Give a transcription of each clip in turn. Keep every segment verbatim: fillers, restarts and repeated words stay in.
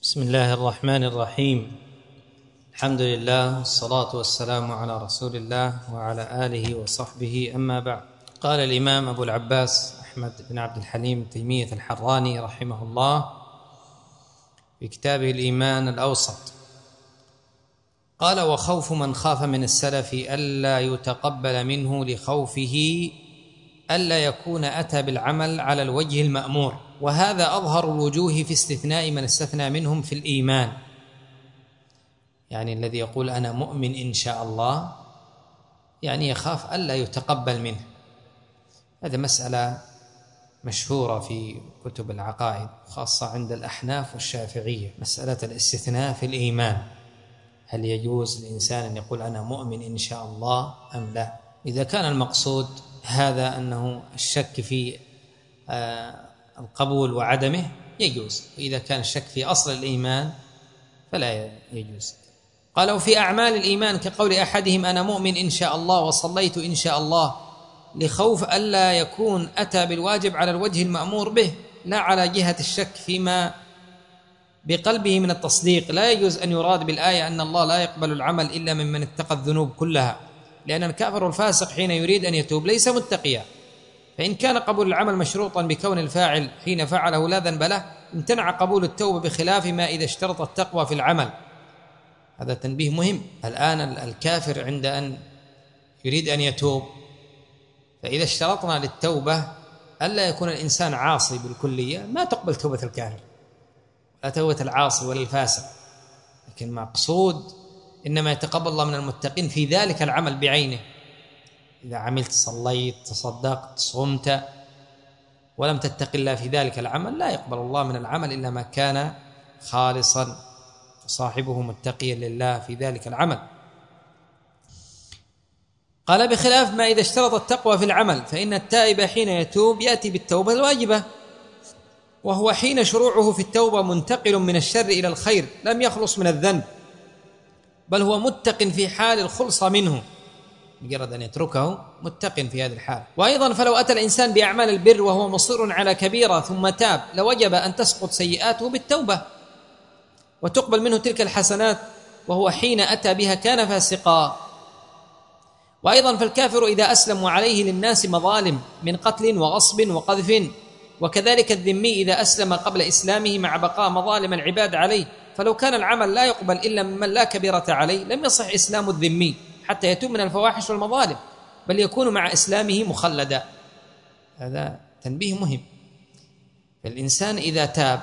بسم الله الرحمن الرحيم. الحمد لله والصلاة والسلام على رسول الله وعلى آله وصحبه، أما بعد. قال الإمام أبو العباس أحمد بن عبد الحليم تيمية الحراني رحمه الله في كتابه الإيمان الأوسط، قال: وخوف من خاف من السلف ألا يتقبل منه لخوفه ألا يكون أتى بالعمل على الوجه المأمور، وهذا أظهر الوجوه في استثناء من استثنى منهم في الإيمان، يعني الذي يقول أنا مؤمن إن شاء الله، يعني يخاف ألا يتقبل منه. هذا مسألة مشهورة في كتب العقائد، خاصة عند الأحناف والشافعية، مسألة الاستثناء في الإيمان، هل يجوز للإنسان أن يقول أنا مؤمن إن شاء الله أم لا؟ إذا كان المقصود هذا أنه الشك في القبول وعدمه يجوز، وإذا كان الشك في أصل الإيمان فلا يجوز. قالوا في أعمال الإيمان كقول أحدهم أنا مؤمن إن شاء الله وصليت إن شاء الله، لخوف ألا يكون أتى بالواجب على الوجه المأمور به، لا على جهة الشك فيما بقلبه من التصديق. لا يجوز أن يراد بالآية أن الله لا يقبل العمل إلا ممن اتقى الذنوب كلها، لأن الكافر والفاسق حين يريد أن يتوب ليس متقيا، فإن كان قبول العمل مشروطا بكون الفاعل حين فعله لا ذنب له امتنع قبول التوبة، بخلاف ما إذا اشترط التقوى في العمل. هذا تنبيه مهم. الآن الكافر عند أن يريد أن يتوب، فإذا اشترطنا للتوبة ألا يكون الإنسان عاصي بالكلية ما تقبل توبة الكافر لا توبة العاصي ولا الفاسق، لكن مقصود إنما يتقبل الله من المتقين في ذلك العمل بعينه. إذا عملت صليت تصدقت صمت ولم تتق الله في ذلك العمل لا يقبل الله من العمل إلا ما كان خالصا وصاحبه متقيا لله في ذلك العمل. قال بخلاف ما إذا اشترط التقوى في العمل، فإن التائب حين يتوب يأتي بالتوبة الواجبة، وهو حين شروعه في التوبة منتقل من الشر إلى الخير، لم يخلص من الذنب، بل هو متق في حال الخلص منه، مجرد أن يتركه متق في هذه الحال. وأيضا فلو أتى الإنسان بأعمال البر وهو مصر على كبيرة ثم تاب، لوجب أن تسقط سيئاته بالتوبة وتقبل منه تلك الحسنات، وهو حين أتى بها كان فاسقا. وأيضا فالكافر إذا أسلم وعليه للناس مظالم من قتل وغصب وقذف، وكذلك الذمي إذا أسلم قبل إسلامه مع بقاء مظالم العباد عليه، فلو كان العمل لا يقبل إلا ممن لا كبيرة عليه لم يصح إسلام الذمي حتى يتوب من الفواحش والمظالم، بل يكون مع إسلامه مخلدا. هذا تنبيه مهم. فالإنسان إذا تاب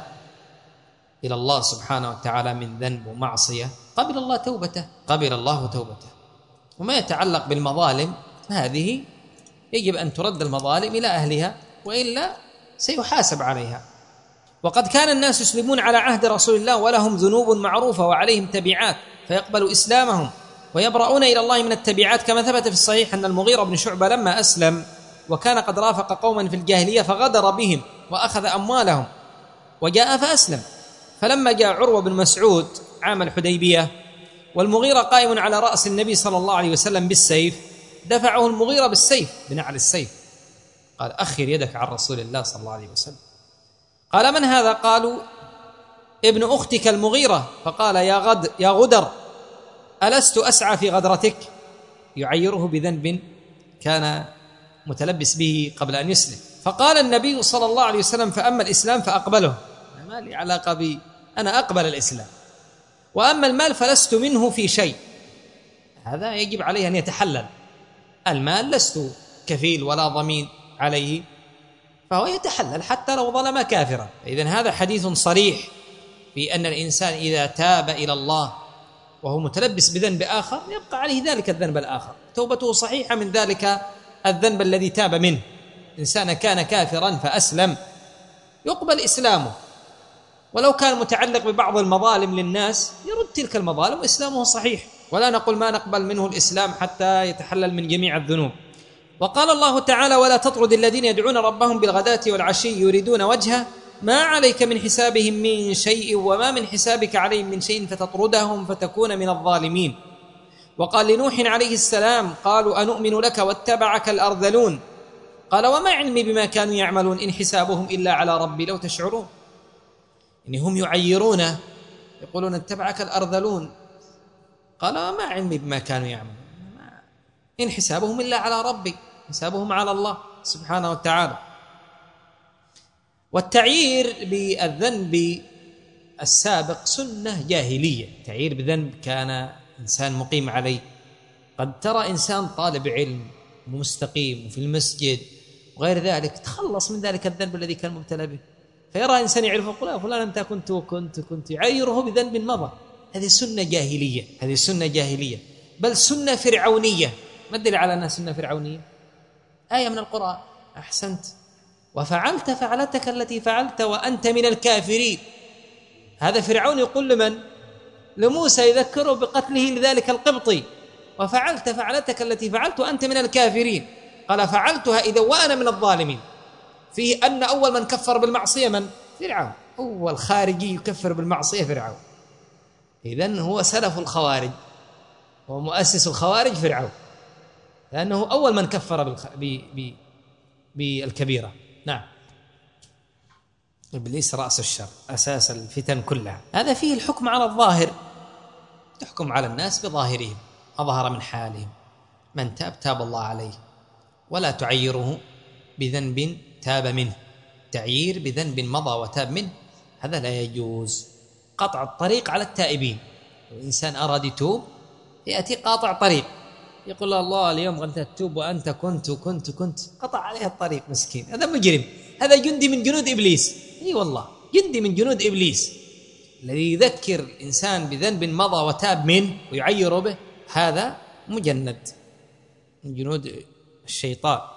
إلى الله سبحانه وتعالى من ذنب ومعصية قبل الله توبته قبل الله توبته وما يتعلق بالمظالم هذه يجب أن ترد المظالم إلى أهلها، وإلا سيحاسب عليها. وقد كان الناس يسلمون على عهد رسول الله ولهم ذنوب معروفة وعليهم تبعات، فيقبل إسلامهم ويبرؤون إلى الله من التبعات، كما ثبت في الصحيح أن المغيرة بن شعبة لما أسلم وكان قد رافق قوما في الجاهلية فغدر بهم وأخذ أموالهم وجاء فأسلم، فلما جاء عروة بن مسعود عام الحديبية والمغيرة قائم على رأس النبي صلى الله عليه وسلم بالسيف، دفعه المغيرة بالسيف بنعل السيف، قال أخر يدك عن رسول الله صلى الله عليه وسلم. قال من هذا؟ قالوا ابن أختك المغيرة. فقال يا غد يا غدر ألست أسعى في غدرتك؟ يعيره بذنب كان متلبس به قبل أن يسلم. فقال النبي صلى الله عليه وسلم فأما الإسلام فأقبله، ما لي علاقة بي، أنا أقبل الإسلام، وأما المال فلست منه في شيء. هذا يجب عليه أن يتحلل، المال لست كفيل ولا ضمين عليه، فهو يتحلل حتى لو ظلم كافرا. إذن هذا حديث صريح في أن الإنسان إذا تاب إلى الله وهو متلبس بذنب آخر يبقى عليه ذلك الذنب الآخر، توبته صحيحة من ذلك الذنب الذي تاب منه. إنسان كان كافرا فأسلم يقبل إسلامه، ولو كان متعلق ببعض المظالم للناس يرد تلك المظالم وإسلامه صحيح، ولا نقول ما نقبل منه الإسلام حتى يتحلل من جميع الذنوب. وقال الله تعالى ولا تطرد الذين يدعون ربهم بالغداة والعشي يريدون وجهه ما عليك من حسابهم من شيء وما من حسابك عليهم من شيء فتطردهم فتكون من الظالمين. وقال لنوح عليه السلام قالوا أنؤمن لك واتبعك الأرذلون، قال وما علمي بما كانوا يعملون إن حسابهم إلا على ربي لو تشعرون. يعني هم يعيرون يقولون اتبعك الأرذلون، قال ما علمي بما كانوا يعملون، إن حسابهم إلا على ربي، حسابهم على الله سبحانه وتعالى. والتعيير بالذنب السابق سنة جاهلية، تعيير بذنب كان إنسان مقيم عليه. قد ترى إنسان طالب علم ومستقيم وفي المسجد وغير ذلك تخلص من ذلك الذنب الذي كان مبتلى به، فيرى إنسان يعرفه يقول فلان أنت كنت وكنت كنت يعيره بذنب مضى. هذه سنة جاهلية، هذه سنة جاهلية، بل سنة فرعونية. ما الدليل على أنها سنة فرعونية؟ آية من القرآن، أحسنت، وفعلت فعلتك التي فعلت وأنت من الكافرين. هذا فرعون يقول لمن؟ لموسى، يذكره بقتله لذلك القبطي، وفعلت فعلتك التي فعلت وأنت من الكافرين. قال فعلتها إذا وأنا من الظالمين. فيه أن أول من كفر بالمعصية من؟ فرعون. أول خارجي يكفر بالمعصية فرعون. إذن هو سلف الخوارج ومؤسس الخوارج فرعون، لأنه أول من كفر بالخ... ب... ب... بالكبيرة. نعم، إبليس رأس الشر، أساس الفتن كلها. هذا فيه الحكم على الظاهر، تحكم على الناس بظاهرهم، أظهر من حالهم. من تاب تاب الله عليه، ولا تعيره بذنب تاب منه. تعيير بذنب مضى وتاب منه هذا لا يجوز. قطع الطريق على التائبين. الإنسان أراد يتوب يأتي قاطع طريق، يقول الله اليوم أنت تتوب وأنت كنت كنت كنت قطع عليه الطريق، مسكين، هذا مجرم، هذا جندي من جنود إبليس. اي والله جندي من جنود إبليس الذي يذكر الإنسان بذنب مضى وتاب منه ويعير به، هذا مجند من جنود الشيطان.